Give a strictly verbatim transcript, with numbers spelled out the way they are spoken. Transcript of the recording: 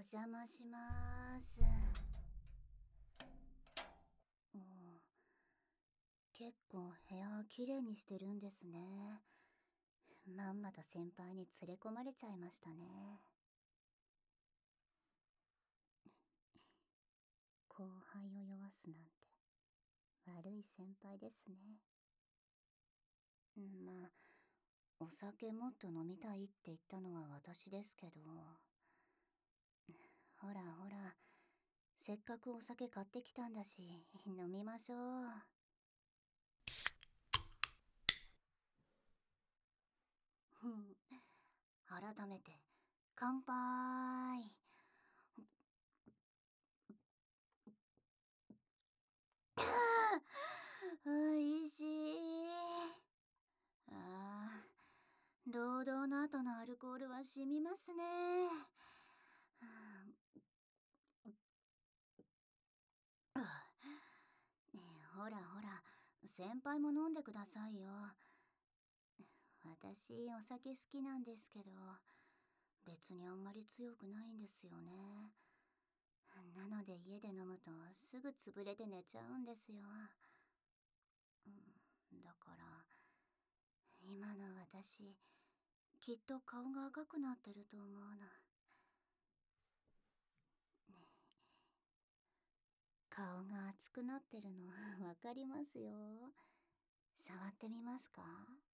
邪魔します。お結構部屋きれいにしてるんですね。まんまと先輩に連れ込まれちゃいましたね。後輩を酔わすなんて悪い先輩ですね。まあ、お酒もっと飲みたいって言ったのは私ですけど。ほらほら、せっかくお酒買ってきたんだし、飲みましょう。ふん、改めて、乾杯。おいしい。ああ、労働の後のアルコールは染みますね。ねえ、ほらほら、先輩も飲んでくださいよ。私、お酒好きなんですけど、別にあんまり強くないんですよね。なので家で飲むとすぐ潰れて寝ちゃうんですよ。うん、だから、今の私、きっと顔が赤くなってると思うの。顔が熱くなってるのわかりますよ。触ってみますか？